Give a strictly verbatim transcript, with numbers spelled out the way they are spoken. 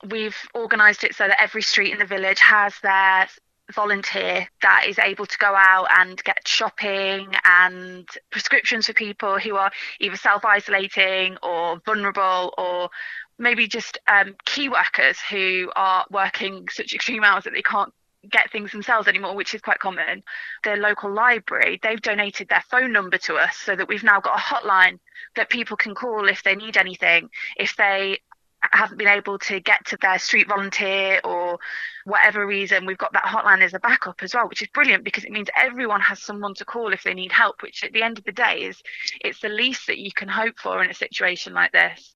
we've organised it so that every street in the village has their volunteer that is able to go out and get shopping and prescriptions for people who are either self-isolating or vulnerable, or maybe just um, key workers who are working such extreme hours that they can't get things themselves anymore, which is quite common. The local library, they've donated their phone number to us so that we've now got a hotline that people can call if they need anything, if they haven't been able to get to their street volunteer or whatever reason. We've got that hotline as a backup as well, which is brilliant because it means everyone has someone to call if they need help, which at the end of the day is it's the least that you can hope for in a situation like this.